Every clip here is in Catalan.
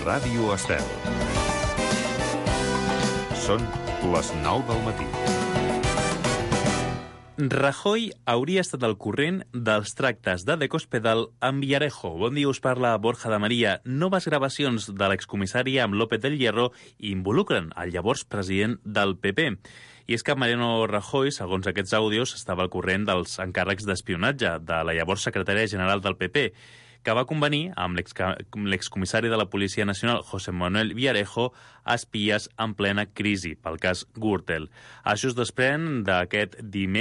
Ràdio Estel. Són les 9 del matí. Rajoy hauria estat al corrent dels tractes de Cospedal amb Villarejo. Bon dia, us parla Borja de Maria. Noves gravacions de l'excomissari amb López del Hierro involucren el llavors president del PP. I és que Mariano Rajoy, segons aquests àudios, estava al corrent dels encàrrecs d'espionatge de la llavors secretària general del PP, que va convenir amb l'excomissari de la Policia Nacional, José Manuel Villarejo, a espies en plena crisi pel cas Gürtel. Això es desprèn d'aquest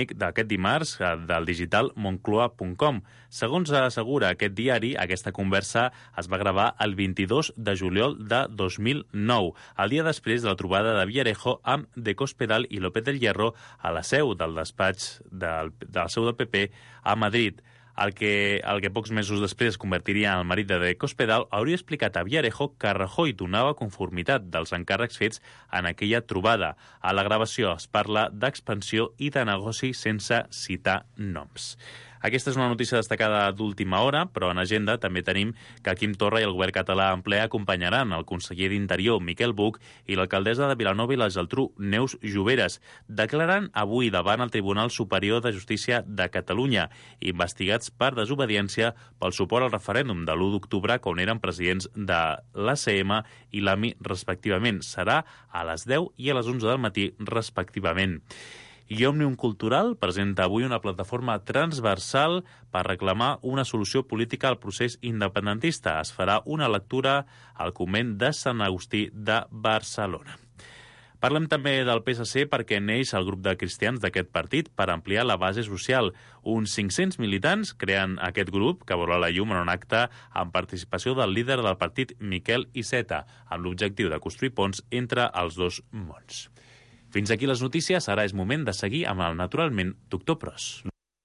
dimarts del digital Moncloa.com. Segons assegura aquest diari, aquesta conversa es va gravar el 22 de juliol de 2009, el dia després de la trobada de Villarejo amb De Cospedal i López del Hierro a la seu del despatx de la seu del PP a Madrid. El que pocs mesos després es convertiria en el marit de Cospedal hauria explicat a Villarejo que Rajoy donava conformitat dels encàrrecs fets en aquella trobada. A la gravació es parla d'expansió i de negoci sense citar noms. Aquesta és una notícia destacada d'última hora, però en agenda també tenim que Quim Torra i el govern català en ple acompanyaran el conseller d'Interior, Miquel Buch, i l'alcaldessa de Vilanova i la Geltrú, Neus Lloveras, declarant avui davant el Tribunal Superior de Justícia de Catalunya, investigats per desobediència pel suport al referèndum de l'1 d'octubre, quan eren presidents de l'ACM i l'AMI, respectivament. Serà a les 10 i a les 11 del matí, respectivament. I Òmnium Cultural presenta avui una plataforma transversal per reclamar una solució política al procés independentista. Es farà una lectura al convent de Sant Agustí de Barcelona. Parlem també del PSC perquè neix el grup de cristians d'aquest partit per ampliar la base social. Uns 500 militants creen aquest grup, que veurà la llum en un acte amb participació del líder del partit, Miquel Iceta, amb l'objectiu de construir ponts entre els dos mons. Fins aquí les notícies, ara és moment de seguir amb el Naturalment Doctor Pros.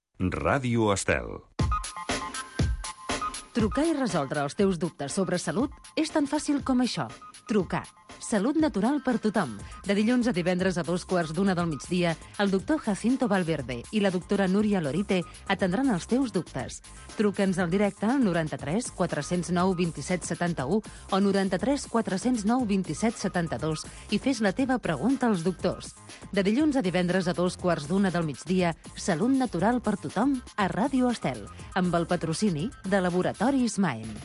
Ràdio Estel. Trucar i resoldre els teus dubtes sobre salut és tan fàcil com això. Trucar. Salut natural per tothom. De dilluns a divendres a 12:15 del migdia, el doctor Jacinto Valverde i la doctora Núria Lorite atendran els teus dubtes. Truca'ns al directe al 93 409 27 71 o 93 409 27 72 i fes la teva pregunta als doctors. De dilluns a divendres a 12:15 del migdia, Salut natural per tothom a Ràdio Estel, amb el patrocini de Laboratoris Maen.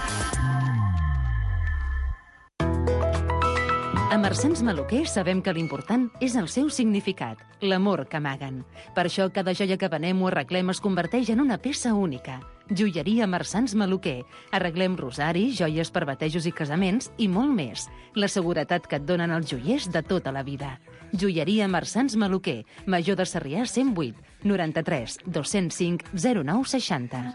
A Marsans Maluquer sabem que l'important és el seu significat, l'amor que amaguen. Per això cada joia que venem o arreglem es converteix en una peça única. Joieria Marsans Maluquer. Arreglem rosaris, joies per batejos i casaments i molt més. La seguretat que et donen els joiers de tota la vida. Joieria Marsans Maluquer. Major de Sarrià 108 93 205 09 60.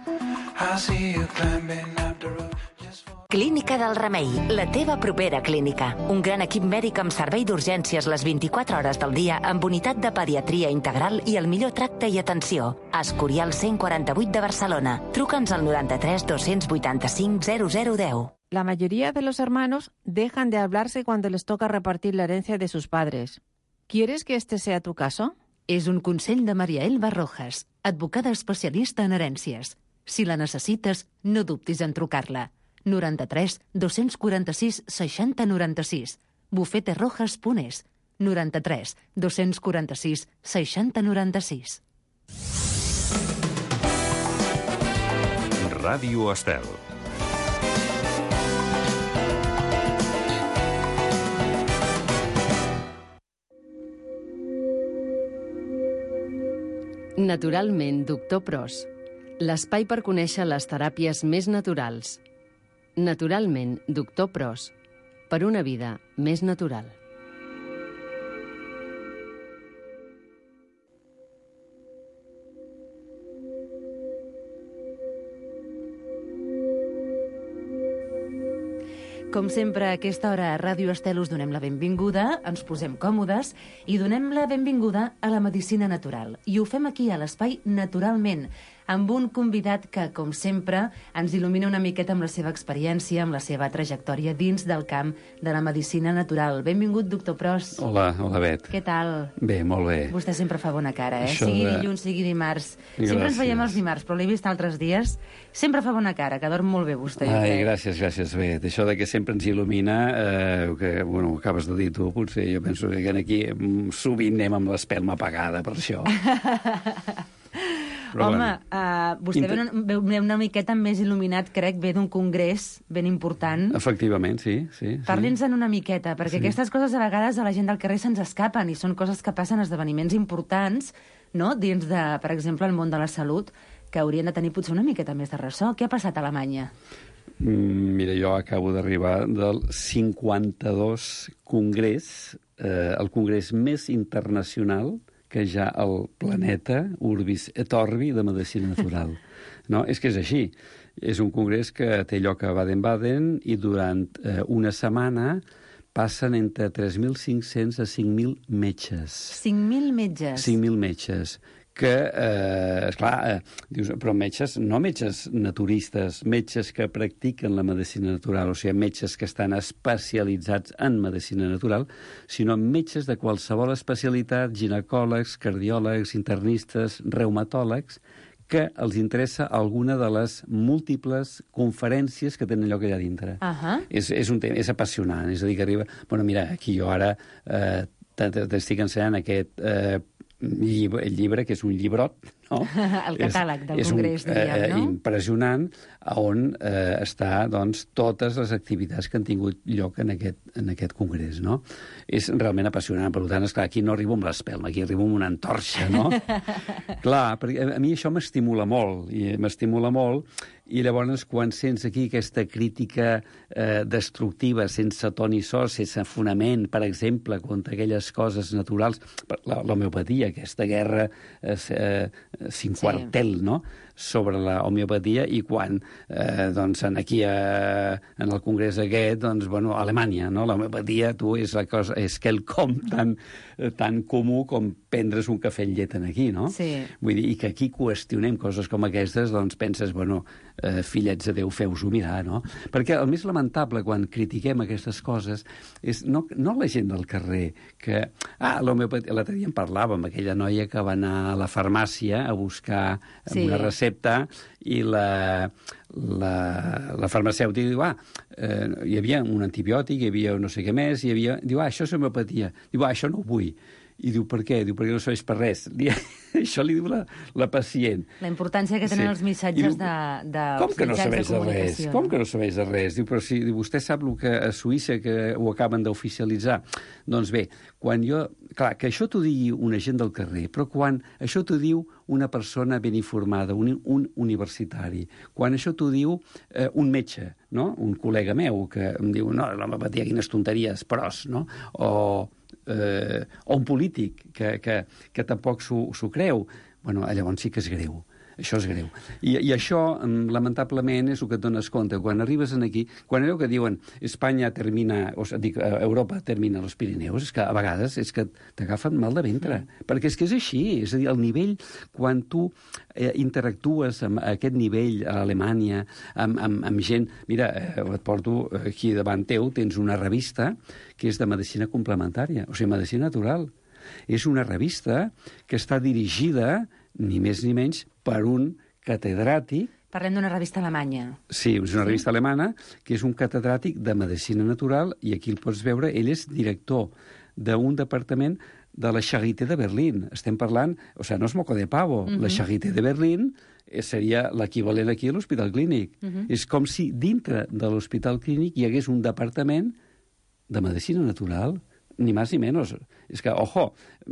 Clínica del Remei, la teva propera clínica. Un gran equip mèdic amb servei d'urgències les 24 hores del dia amb unitat de pediatria integral i el millor tracte i atenció. Escorial 148 de Barcelona. Truca'ns al 93 285 0010. La mayoría de los hermanos dejan de hablarse cuando les toca repartir la herencia de sus padres. ¿Quieres que este sea tu caso? És un consell de Maria Elba Rojas, advocada especialista en herències. Si la necessites, no dubtis en trucar-la. 93 246 60 96. bufeterojas.es. 93 246 60 96. Ràdio Estel. Naturalment, Doctor Pros. L'espai per conèixer les teràpies més naturals. Naturalment, Doctor Pros. Per una vida més natural. Com sempre, a aquesta hora a Ràdio Estel us donem la benvinguda, ens posem còmodes i donem la benvinguda a la medicina natural. I ho fem aquí, a l'espai Naturalment, amb un convidat que, com sempre, ens il·lumina una miqueta amb la seva experiència, amb la seva trajectòria dins del camp de la medicina natural. Benvingut, doctor Pros. Hola, Bet. Què tal? Bé, molt bé. Vostè sempre fa bona cara, Això sigui dilluns, sigui dimarts. Gràcies. Sempre ens veiem els dimarts, però l'he vist altres dies. Sempre fa bona cara, que dorm molt bé vostè. Ai, gràcies, Bet. Això de que sempre ens il·lumina, que, bueno, ho acabes de dir tu, potser jo penso que aquí sovint anem amb l'espelma apagada per això. Però home, vostè ve una miqueta més il·luminat, crec, ve d'un congrés ben important. Efectivament, sí. Parli'ns-en una miqueta, perquè aquestes coses a vegades a la gent del carrer se'ns escapen i són coses que passen, esdeveniments importants, no?, dins de, per exemple, el món de la salut, que haurien de tenir potser una miqueta més de ressò. Què ha passat a Alemanya? Mira, jo acabo d'arribar del 52 congrés, el congrés més internacional que hi ha al planeta, Urbis et Orbi, de medicina natural. No? És que és així. És un congrés que té lloc a Baden-Baden i durant una setmana passen entre 3.500 a 5.000 metges. 5.000 metges? 5.000 metges. Que, esclar, dius, però metges, no metges naturistes, metges que practiquen la medicina natural, o sigui, metges que estan especialitzats en medicina natural, sinó metges de qualsevol especialitat, ginecòlegs, cardiòlegs, internistes, reumatòlegs, que els interessa alguna de les múltiples conferències que tenen lloc allà dintre. És un tema, és apassionant, és a dir, que arriba... Bueno, mira, aquí jo ara t'estic ensenyant aquest llibre, que és un llibrot, no? El catàleg del congrés, diríem, no? Impressionant, on està, doncs, totes les activitats que han tingut lloc en aquest congrés, no? És realment apassionant, per tant, esclar, aquí no arribo amb l'espelma, aquí arribo amb una antorxa, no? Clar, perquè a mi això m'estimula molt, i llavors, quan sents aquí aquesta crítica destructiva, sense ton ni so, sense fonament, per exemple, contra aquelles coses naturals, l'homeopatia, aquesta guerra sin quartel, no?, sobre la homeopatia, i quan, doncs, aquí, en el congrés aquest, doncs, bueno, a Alemanya, no?, l'homeopatia, tu, és la cosa, és quelcom tan comú com prendre's un cafè amb llet aquí, no? Sí. Vull dir, i que aquí qüestionem coses com aquestes, doncs penses, bueno, fillets de Déu, feu-s'ho mirar, no? Perquè el més lamentable quan critiquem aquestes coses és no la gent del carrer, que, l'homeopatia, l'altre dia en parlàvem, aquella noia que va anar a la farmàcia a buscar una recepta i la farmacèutica diu, hi havia un antibiòtic, hi havia no sé què més, diu, això és homeopatia. Diu, això no ho vull. I diu, per què? Diu, perquè no serveix per res. Això li diu la pacient. La importància que tenen els missatges com que no serveix de res? Com que no serveix de res? Diu, però si vostè sap el que a Suïssa que ho acaben d'oficialitzar. Doncs bé, quan jo... Clar, que això t'ho digui una gent del carrer, però quan això t'ho diu una persona ben informada, un universitari, quan això t'ho diu un metge, no?, un col·lega meu, que em diu, no, l'homeopatia, quines tonteries, pros, no?, o un polític que tampoc s'ho creu, bueno, llavors sí que és greu. Això és greu. I això, lamentablement, és el que et dones compte. Quan arribes aquí, quan allò que diuen Espanya termina, Europa termina els Pirineus, és que a vegades és que t'agafen mal de ventre. Perquè és que és així. És a dir, el nivell, quan tu interactues amb aquest nivell a Alemanya, amb gent... Mira, et porto aquí davant teu, tens una revista que és de medicina complementària, o sigui, medicina natural. És una revista que està dirigida, ni més ni menys, per un catedràtic... Parlem d'una revista alemanya. Sí, és una revista alemana, que és un catedràtic de medicina natural, i aquí el pots veure, ell és director d'un departament de la Charité de Berlín. Estem parlant, o sigui, no és moco de pavo. La Charité de Berlín seria l'equivalent aquí a l'Hospital Clínic. És com si dintre de l'Hospital Clínic hi hagués un departament de medicina natural, ni més ni menys. És que, ojo...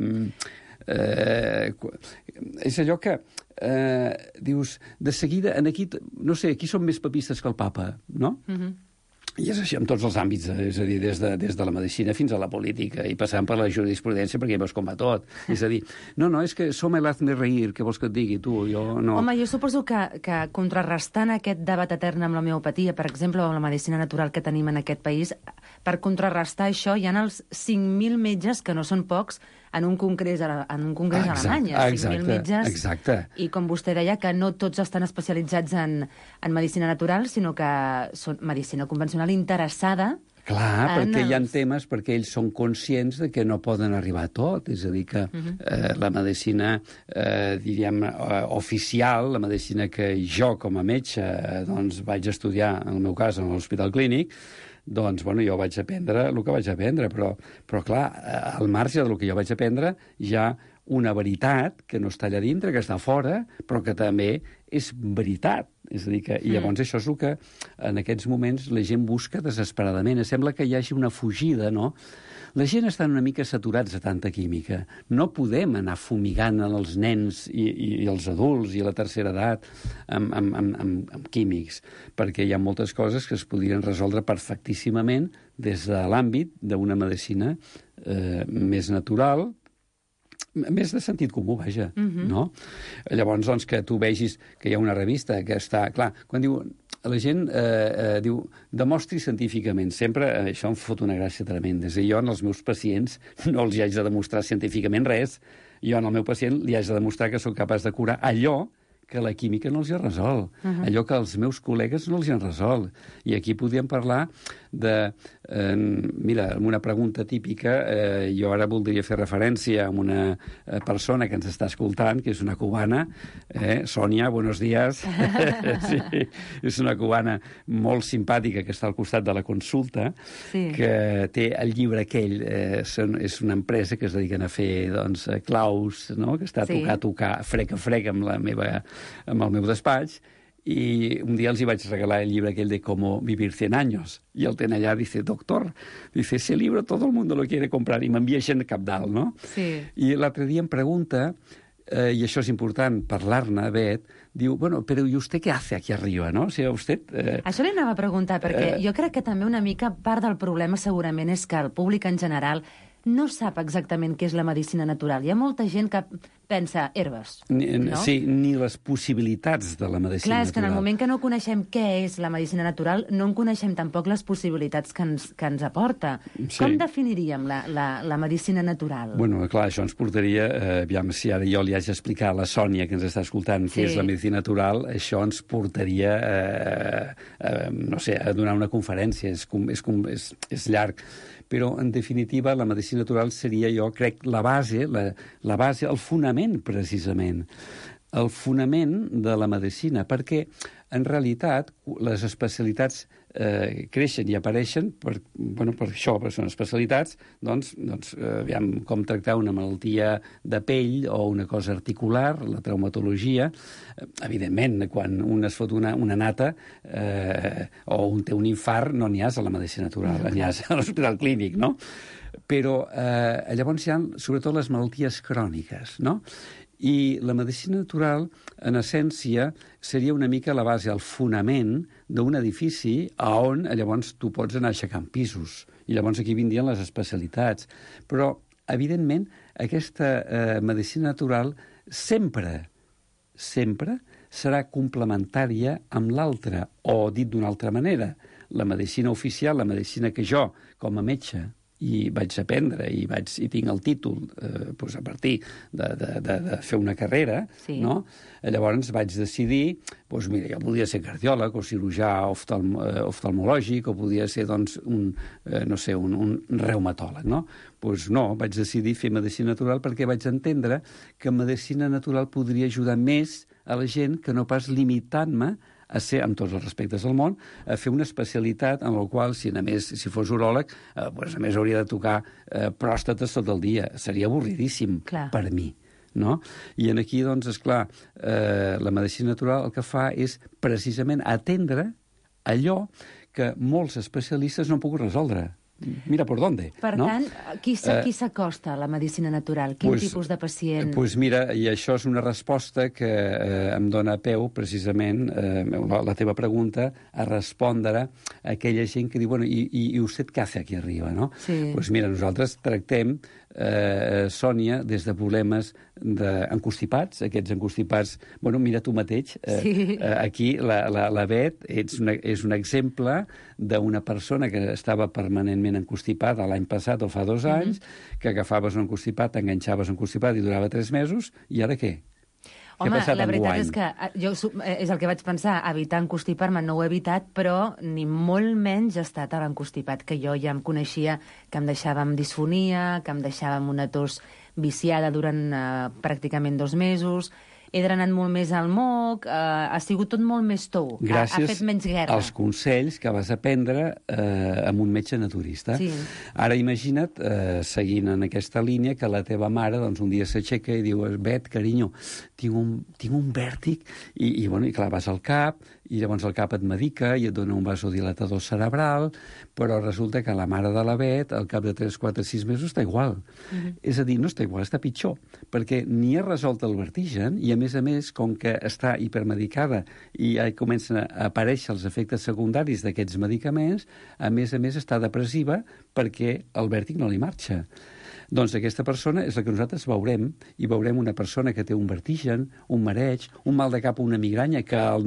és allò que dius, de seguida, aquí, no sé, aquí som més papistes que el papa, no? I és així en tots els àmbits, és a dir, des de la medicina fins a la política, i passant per la jurisprudència, perquè veus com va tot. És a dir, no, és que som el hazme reír, què vols que et digui, tu? Jo no... Home, jo suposo que contrarrestant aquest debat etern amb l'homeopatia, per exemple, o amb la medicina natural que tenim en aquest país, per contrarrestar això hi ha els 5.000 metges, que no són pocs, en un congrés a Alemanya, 5.000 metges, i com vostè deia, que no tots estan especialitzats en medicina natural, sinó que són medicina convencional interessada. Clar, perquè hi ha temes, perquè ells són conscients de que no poden arribar a tot. És a dir, que la medicina, diríem, oficial, la medicina que jo, com a metge, doncs vaig estudiar, en el meu cas, en l'Hospital Clínic, doncs, bueno, jo vaig aprendre el que vaig aprendre, però clar, al marge del que jo vaig aprendre, hi ha una veritat que no està allà dintre, que està fora, però que també és veritat. És a dir, que, i llavors això és el que en aquests moments la gent busca desesperadament. Sembla que hi hagi una fugida, no? La gent està una mica saturats de tanta química. No podem anar fumigant els nens i els adults i la tercera edat amb químics, perquè hi ha moltes coses que es podrien resoldre perfectíssimament des de l'àmbit d'una medicina més natural, més de sentit comú, vaja, no? Llavors, doncs, que tu vegis que hi ha una revista que està... Clar, quan diu... La gent diu, demostri científicament. Sempre això em fot una gràcia tremenda. És a dir, jo, als meus pacients, no els hi haig de demostrar científicament res. Jo, al meu pacient, li haig de demostrar que sóc capaç de curar allò que la química no els hi resol. Allò que els meus col·legues no els hi han resolt. I aquí podríem parlar de... mira, una pregunta típica, jo ara voldria fer referència a una persona que ens està escoltant, que és una cubana, Sònia, buenos días. Sí, és una cubana molt simpàtica que està al costat de la consulta, que té el llibre aquell, és una empresa que es dediquen a fer, doncs, claus, no?, que està a tocar, frec a frec amb el meu despatx, i un dia els hi vaig regalar el llibre aquell de Cómo vivir 100 años. I el ten allà, dice, doctor, dice, ese libro todo el mundo lo quiere comprar, i m'envia gent cap dalt, no? Sí. I l'altre dia em pregunta, i això és important parlar-ne, Bet, diu, bueno, però ¿y usted qué hace aquí arriba, no? O sigui, usted... Això li anava a preguntar, perquè jo crec que també una mica part del problema segurament és que el públic en general no sap exactament què és la medicina natural. Hi ha molta gent que pensa herbes, no? Sí, ni les possibilitats de la medicina natural. Clar, és que en el moment que no coneixem què és la medicina natural, no en coneixem tampoc les possibilitats que ens aporta. Sí. Com definiríem la medicina natural? Bueno, clar, això ens portaria, aviam, si ara jo li haig d'explicar a la Sònia, que ens està escoltant, què és la medicina natural, això ens portaria, no sé, a donar una conferència, és llarg. Però, en definitiva, la medicina natural seria, jo crec, la base, el fonament, precisament. El fonament de la medicina, perquè, en realitat, les especialitats creixen i apareixen per això, perquè són especialitats, doncs, aviam, com tractar una malaltia de pell o una cosa articular, la traumatologia. Evidentment, quan un es fot una nata o un té un infart, no n'hi has a la medicina natural, n'hi has a l'Hospital Clínic, no? Però llavors hi ha, sobretot, les malalties cròniques, no? I la medicina natural, en essència, seria una mica la base, el fonament d'un edifici on llavors tu pots anar aixecant pisos. I llavors aquí vindrien les especialitats. Però, evidentment, aquesta medicina natural sempre serà complementària amb l'altra. O, dit d'una altra manera, la medicina oficial, la medicina que jo, com a metge, i vaig aprendre i tinc el títol a partir de fer una carrera, no? Llavors vaig decidir, mira, jo podia ser cardiòleg o cirurgià oftalmològic o podia ser, doncs, un reumatòleg, no? Doncs no, vaig decidir fer medicina natural perquè vaig entendre que medicina natural podria ajudar més a la gent que no pas limitant-me a ser, amb tots els respectes del món, a fer una especialitat en la qual, si fos uròleg, a més hauria de tocar pròstates tot el dia. Seria avorridíssim per mi, no? I aquí, doncs, esclar, la medicina natural el que fa és precisament atendre allò que molts especialistes no han pogut resoldre. Mira por dónde. Per tant, qui s'acosta a la medicina natural? Quin tipus de pacient? Doncs mira, i això és una resposta que em dona peu, precisament, la teva pregunta, a respondre a aquella gent que diu, bueno, i usted què hace aquí arriba, no? Doncs mira, nosaltres tractem Sònia, des de problemes d'encostipats, aquests encostipats... Bueno, mira tu mateix, aquí la Bet és un exemple d'una persona que estava permanentment encostipada l'any passat o fa 2 anys, que agafaves un encostipat, t'enganxaves un encostipat i durava 3 mesos, i ara què? Home, la veritat és que és el que vaig pensar, evitar encostipar-me no ho he evitat, però ni molt menys he estat a l'encostipat, que jo ja em coneixia que em deixava amb disfonia, que em deixava amb una tos viciada durant pràcticament 2 mesos, he drenat molt més al moc, ha sigut tot molt més tou, ha fet menys guerra. Gràcies als consells que vas aprendre amb un metge naturista. Sí. Ara imagina't, seguint en aquesta línia, que la teva mare un dia s'aixeca i diu: Bet, carinyo, tinc un vèrtic, i clar, vas al CAP, i llavors el CAP et medica i et dona un vasodilatador cerebral, però resulta que la mare de la Bet, al cap de 3, 4, 6 mesos, està igual. És a dir, no està igual, està pitjor, perquè ni ha resolt el vertigen, i a més, com que està hipermedicada i comencen a aparèixer els efectes secundaris d'aquests medicaments, a més està depressiva perquè el vèrtic no li marxa. Doncs aquesta persona és la que nosaltres veurem, i veurem una persona que té un vertigen, un mareig, un mal de cap o una migranya que el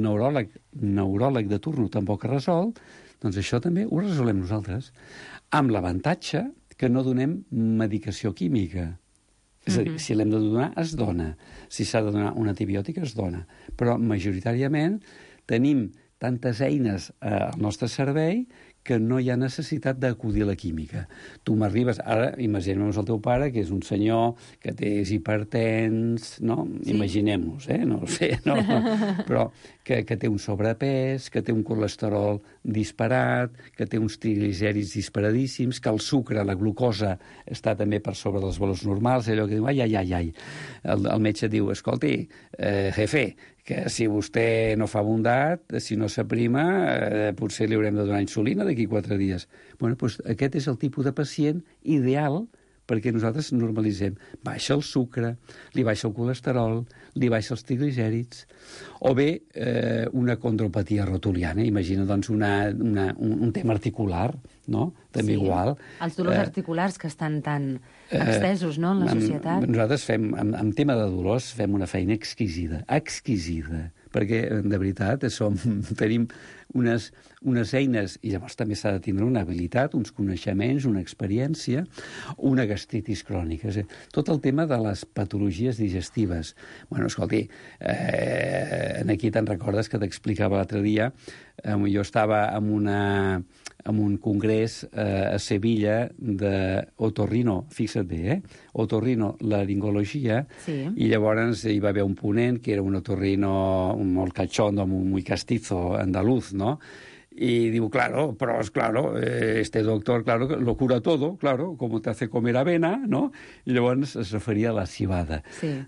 neuròleg de turno tampoc ha resolt, doncs això també ho resolem nosaltres, amb l'avantatge que no donem medicació química. És a dir, si l'hem de donar, es dona. Si s'ha de donar un antibiòtic, es dona. Però majoritàriament tenim tantes eines al nostre servei que no hi ha necessitat d'acudir a la química. Tu m'arribes, ara imaginem-nos el teu pare, que és un senyor que és hipertens, no? Sí. Imaginem-nos, no ho sé, no? Però que té un sobrepès, que té un colesterol disparat, que té uns triglicèrids disparadíssims, que el sucre, la glucosa, està també per sobre dels valors normals, allò que diu, ai. El metge diu, escolti, jefe, que si vostè no fa bondat, si no s'aprima, potser li haurem de donar insulina d'aquí 4 dies. Doncs aquest és el tipus de pacient ideal perquè nosaltres normalitzem. Baixa el sucre, li baixa el colesterol, li baixa els triglicèrids, o bé una condropatia rotuliana, imagina doncs un tema articular, no? També igual. Els dolors articulars que estan tan extesos, no?, en la societat. Nosaltres en tema de dolors fem una feina exquisida, perquè de veritat tenim unes eines, i llavors també s'ha de tindre una habilitat, uns coneixements, una experiència, una gastritis crònica. Tot el tema de les patologies digestives. Escolti, aquí te'n recordes que t'explicava l'altre dia, jo estava en un congrés a Sevilla d'otorrino, fixa't bé, otorrinolaringologia, sí. I llavors hi va haver un ponent que era un otorrino molt cachondo, muy castizo, andaluz, ¿no? Y digo, claro, este doctor, claro, lo cura todo, claro, como te hace comer avena, ¿no? Y luego se refería a la cebada. Sí.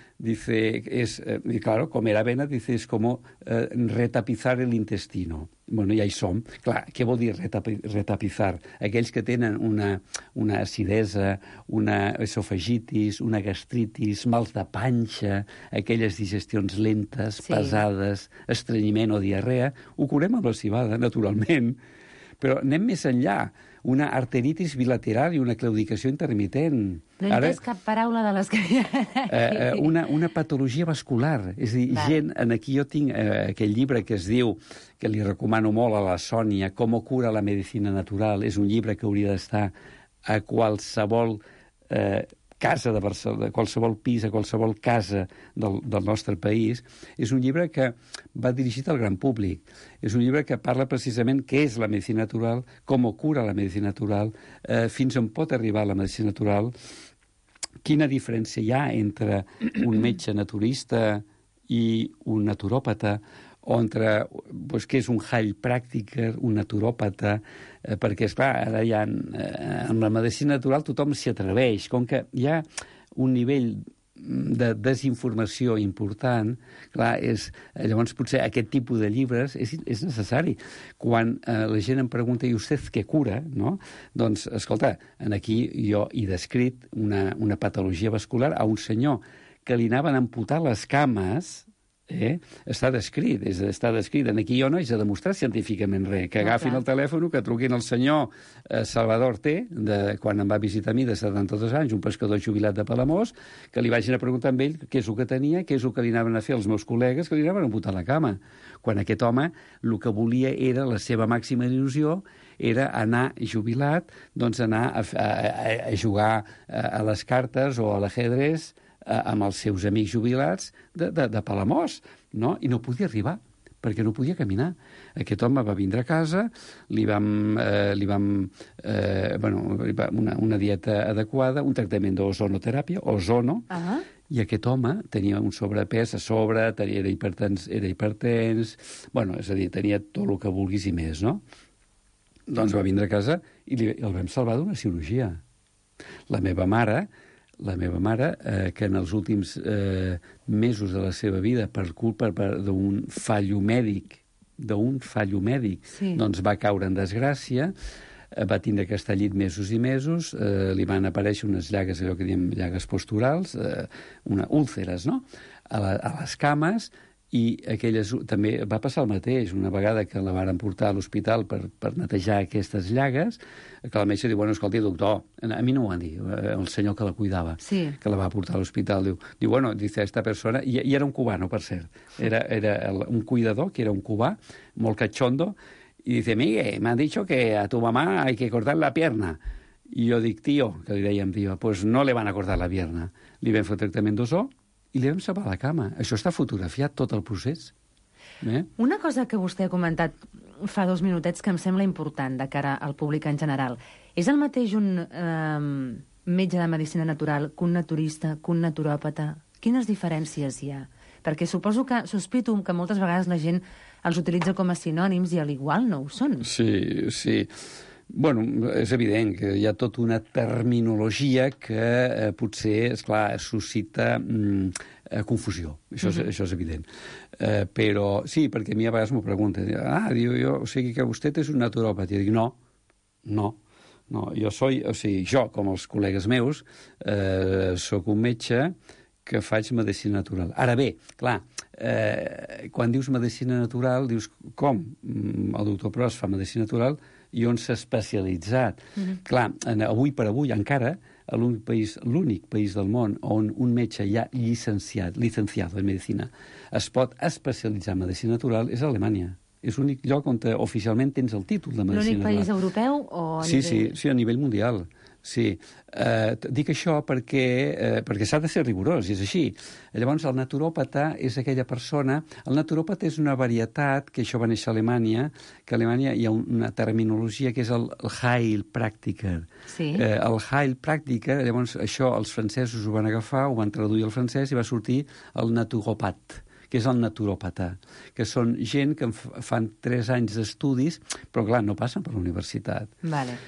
Claro, comer avena, dice, es como retapizar el intestino. Ja hi som. Clar, què vol dir retapizar? Aquells que tenen una acidesa, una esofagitis, una gastritis, mals de panxa, aquelles digestions lentes, pesades, estrenyiment o diarrea, ho curem amb la cebada, naturalment. Però anem més enllà. Una arteritis bilateral i una claudicació intermitent. No he entès cap paraula de les que hi ha aquí. Una patologia vascular. És a dir, gent... Aquí jo tinc aquell llibre que es diu, que li recomano molt a la Sònia, Com cura la medicina natural. És un llibre que hauria d'estar a qualsevol casa de Barcelona, qualsevol pis, a qualsevol casa del nostre país. És un llibre que va dirigit al gran públic. És un llibre que parla precisament què és la medicina natural, com cura la medicina natural, fins on pot arribar la medicina natural, quina diferència hi ha entre un metge naturista i un naturòpata, o entre què és un heilpraktiker, un naturòpata, perquè, esclar, ara ja en la medicina natural tothom s'hi atreveix. Com que hi ha un nivell de desinformació important, clar, llavors potser aquest tipus de llibres és necessari. Quan la gent em pregunta, i vostè què cura, no? Doncs, escolta, aquí jo he descrit una patologia vascular a un senyor que li anaven a amputar les cames Està descrit, està descrit. Aquí jo no haig de demostrar científicament res. Que agafin el telèfon, que truquin al senyor Salvador T, quan em va visitar a mi de 72 anys, un pescador jubilat de Palamós, que li vagin a preguntar amb ell què és el que tenia, què és el que li anaven a fer els meus col·legues, que li anaven a botar a la cama. Quan aquest home el que volia era, la seva màxima il·lusió, era anar jubilat, doncs anar a jugar a les cartes o a l'ajedrez amb els seus amics jubilats de Palamós, no? I no podia arribar, perquè no podia caminar. Aquest home va vindre a casa, li vam una dieta adequada, un tractament d'ozonoteràpia, ozono, i aquest home tenia un sobrepès a sobre, era hipertens, bueno, és a dir, tenia tot el que vulguis i més, no? Doncs va vindre a casa i el vam salvar d'una cirurgia. La meva mare, que en els últims mesos de la seva vida, per culpa d'un fallo mèdic, doncs va caure en desgràcia, va tindre que estar al llit mesos i mesos, li van aparèixer unes llagues, allò que diem llagues posturals, úlceres, no?, a les cames, i aquelles també va passar el mateix. Una vegada que la varen portar a l'hospital per netejar aquestes llagues, que el metge diu, bueno, escolti, doctor, a mi no ho van dir, el senyor que la cuidava, que la va portar a l'hospital, diu, bueno, dice esta persona, i era un cubano, per cert, era un cuidador, que era un cubà, molt cachondo, i dice, Miguel, me han dicho que a tu mamá hay que cortar la pierna. I jo dic, tio, que li dèiem tio, pues no le van a cortar la pierna. Li vam fer el tractament d'ozó, i li vam salvar la cama. Això està fotografiat, tot el procés. Una cosa que vostè ha comentat fa 2 minutets que em sembla important de cara al públic en general. És el mateix un metge de medicina natural que un naturista, que un naturòpata? Quines diferències hi ha? Perquè sospito que moltes vegades la gent els utilitza com a sinònims i a l'igual no ho són. Sí. Bueno, és evident que hi ha tota una terminologia que potser, esclar, suscita confusió. Això és evident. Però sí, perquè a mi a vegades m'ho pregunten. O sigui que vostè és un naturòpata. I dic, no. Jo, com els col·legues meus, sóc un metge que faig medicina natural. Ara bé, clar, quan dius medicina natural, dius, com? El doctor Pros fa medicina natural i on s'ha especialitzat. Clar, avui per avui, encara, l'únic país del món on un metge ja licenciado en medicina es pot especialitzar en medicina natural és Alemanya. És l'únic lloc on oficialment tens el títol de medicina natural. L'únic país europeu o a nivell... Sí, a nivell mundial. Sí. Dic això perquè s'ha de ser rigorós, i és així. Llavors, el naturòpata és aquella persona... El naturòpata és una varietat, que això va néixer a Alemanya, que a Alemanya hi ha una terminologia que és el Heilpraktiker. Sí. El Heilpraktiker, llavors, això els francesos ho van agafar, ho van traduir al francès i va sortir el naturopat, que és el naturòpata, que són gent que fan 3 anys d'estudis, però, clar, no passen per la universitat. Vale.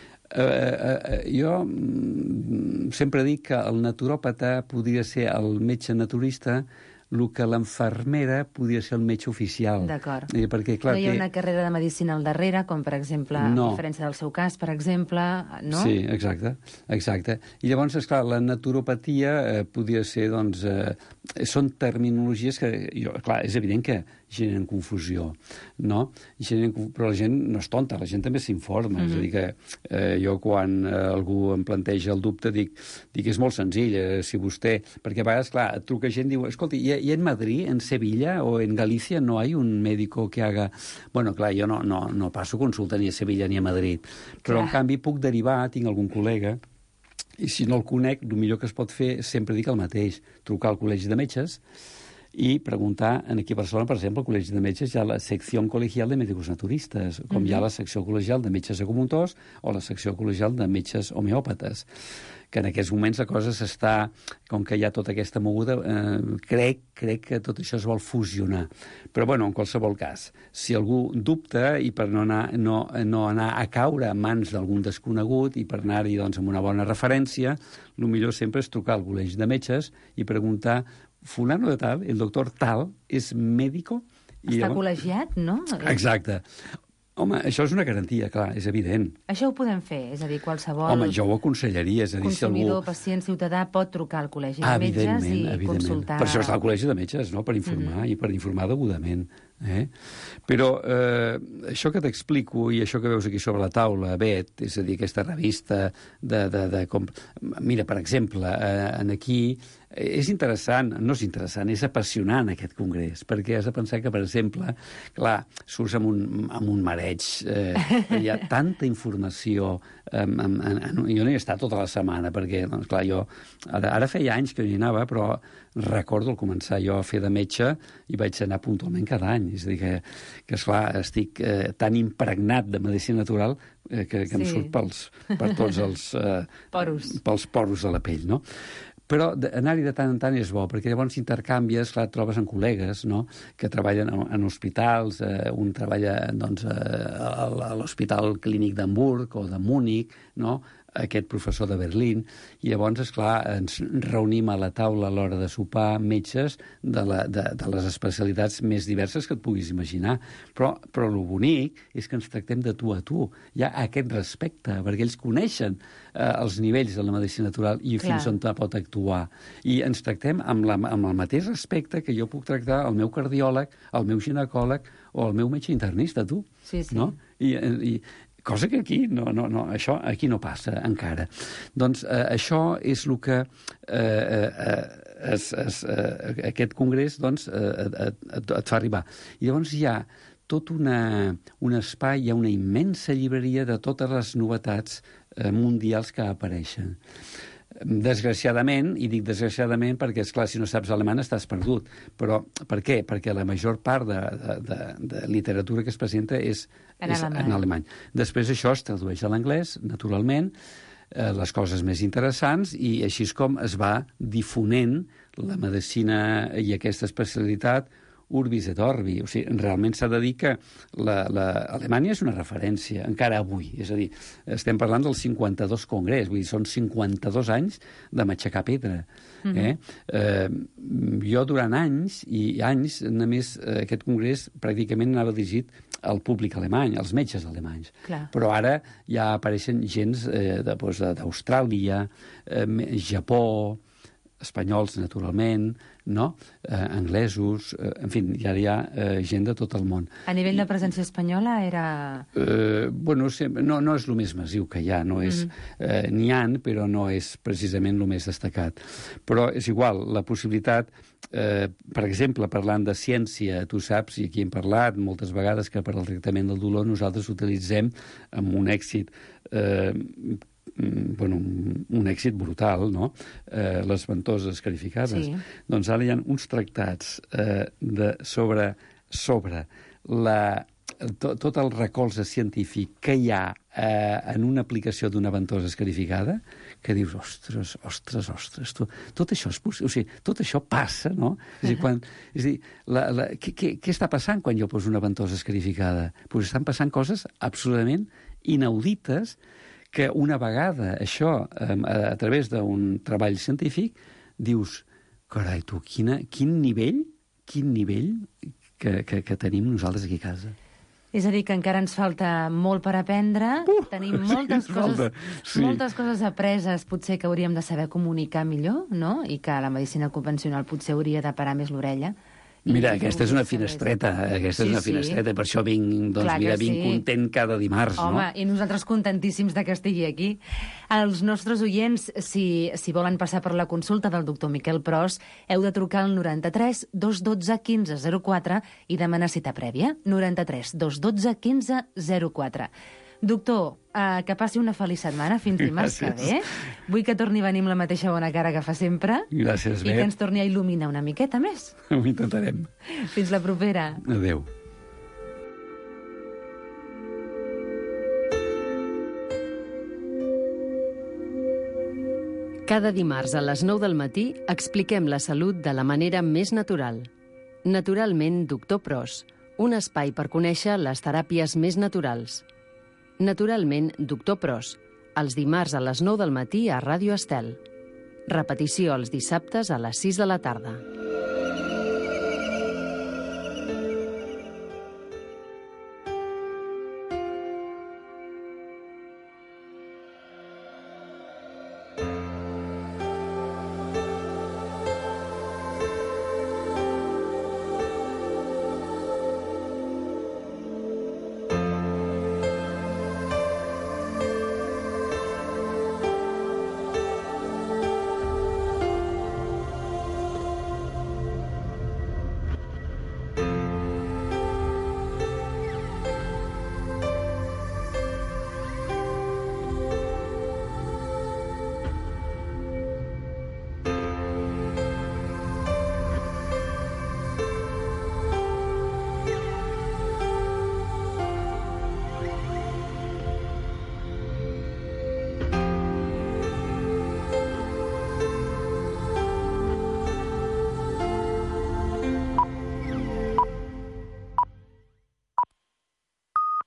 Jo sempre dic que el naturòpata podria ser el metge naturista el que l'infermera podria ser el metge oficial. D'acord. Perquè, clar, no hi ha una carrera de medicina al darrere, com, per exemple, a diferència del seu cas, per exemple, no? Sí, exacte. I llavors, esclar, la naturopatia podria ser, doncs... són terminologies que, clar, és evident que generen confusió, no? Però la gent no és tonta, la gent també s'informa. És a dir, que jo quan algú em planteja el dubte dic és molt senzill, si vostè... Perquè a vegades, clar, et truca gent i diu, escolti, ¿y en Madrid, en Sevilla o en Galicia no hay un médico que haga...? Bueno, clar, jo no passo consulta ni a Sevilla ni a Madrid, però en canvi puc derivar, tinc algun col·lega, i si no el conec, el millor que es pot fer, sempre dic el mateix, trucar al Col·legi de Metges i preguntar, aquí a Barcelona, per exemple, al Col·legi de Metges hi ha la secció col·legial de mèdicos naturistes, com hi ha la secció col·legial de metges acupuntors o la secció col·legial de metges homeòpates, que en aquests moments la cosa s'està, com que hi ha tota aquesta moguda, crec que tot això es vol fusionar. Però, bueno, en qualsevol cas, si algú dubta i per no anar a caure en mans d'algun desconegut i per anar-hi, doncs, amb una bona referència, el millor sempre és trucar al Col·legi de Metges i preguntar, fulano de tal, el doctor tal, és médico? Està col·legiat, no? Exacte. Home, això és una garantia, clar, és evident. Això ho podem fer? És a dir, qualsevol... Home, jo ho aconsellaria. És a dir, consumidor, pacient, ciutadà, pot trucar al Col·legi de Metges evidentment. Consultar... Per això està al Col·legi de Metges, no?, per informar i per informar degudament. Però això que t'explico i això que veus aquí sobre la taula, Bet, és a dir, aquesta revista Mira, per exemple, aquí és interessant, no és interessant, és apassionant aquest congrés, perquè has de pensar que, per exemple, clar, surts amb un mareig, hi ha tanta informació, jo no hi he estat tota la setmana, perquè, doncs, clar, jo ara feia anys que no hi anava, però recordo al començar jo a fer de metge i vaig anar puntualment cada any, és a dir, que esclar, estic tan impregnat de medicina natural que em surt per tots els pels poros de la pell, no? Però anar-hi de tant en tant és bo, perquè llavors intercanvies, clar, et trobes amb col·legues, no?, que treballen en hospitals, un treballa, doncs, a l'Hospital Clínic d'Hamburg o de Múnich, no?, aquest professor de Berlín, i llavors, esclar, ens reunim a la taula a l'hora de sopar metges de les especialitats més diverses que et puguis imaginar. Però el bonic és que ens tractem de tu a tu. Hi ha aquest respecte, perquè ells coneixen els nivells de la medicina natural i fins on pot actuar. I ens tractem amb el mateix respecte que jo puc tractar el meu cardiòleg, el meu ginecòleg o el meu metge internista, tu. Sí. No? Cosa que aquí això aquí no passa encara. Doncs això és el que aquest congrés doncs, et fa arribar. I llavors hi ha tot un espai, hi ha una immensa llibreria de totes les novetats mundials que apareixen. Desgraciadament, i dic desgraciadament perquè, esclar, si no saps alemany estàs perdut. Però per què? Perquè la major part de literatura que es presenta és en alemany. Després això es tradueix a l'anglès, naturalment, les coses més interessants, i així és com es va difonent la medicina i aquesta especialitat urbis et orbi. O sigui, realment s'ha de dir que Alemanya és una referència, encara avui. És a dir, estem parlant del 52 congrés, vull dir, són 52 anys de matxacar pedra. Jo durant anys i anys, només aquest congrés pràcticament anava dirigit al públic alemany, als metges alemanys. Clar. Però ara ja apareixen gens d'Austràlia, Japó, espanyols, naturalment, no? Anglesos, en fi, ja hi ha gent de tot el món. A nivell de presència espanyola era... Bueno, no és el més massiu que hi ha, no és... N'hi ha, però no és precisament el més destacat. Però és igual, la possibilitat, per exemple, parlant de ciència, tu saps, i aquí hem parlat moltes vegades, que per al tractament del dolor nosaltres utilitzem amb un èxit un èxit brutal, no?, les ventoses escarificades. Sí. Doncs ara hi ha uns tractats sobre tot el recolze científic que hi ha en una aplicació d'una ventosa escarificada, que dius, ostres, tot això és possible, o sigui, tot això passa, no? És a dir, què està passant quan jo poso una ventosa escarificada? Doncs estan passant coses absolutament inaudites que una vegada això, a través d'un treball científic, dius, carai, tu, quin nivell que tenim nosaltres aquí a casa. És a dir, que encara ens falta molt per aprendre, tenim moltes coses apreses, potser que hauríem de saber comunicar millor, no? I que la medicina convencional potser hauria de parar més l'orella. Mira, aquesta és una finestreta, per això vinc content cada dimarts, no? Home, i nosaltres contentíssims de que estigui aquí. Els nostres oients, si volen passar per la consulta del doctor Miquel Pros, heu de trucar al 93 212 15 04 i demanar cita prèvia. 93 212 15 04. Doctor, que passi una feliç setmana fins dimarts que ve. Vull que torni a venir amb la mateixa bona cara que fa sempre. Gràcies, Bet. I que ens torni a il·luminar una miqueta més. Ho intentarem. Fins la propera. Adéu. Cada dimarts a les 9 del matí expliquem la salut de la manera més natural. Naturalment, doctor Pros, un espai per conèixer les teràpies més naturals. Naturalment, doctor Pros, els dimarts a les 9 del matí a Ràdio Estel. Repetició els dissabtes a les 6 de la tarda.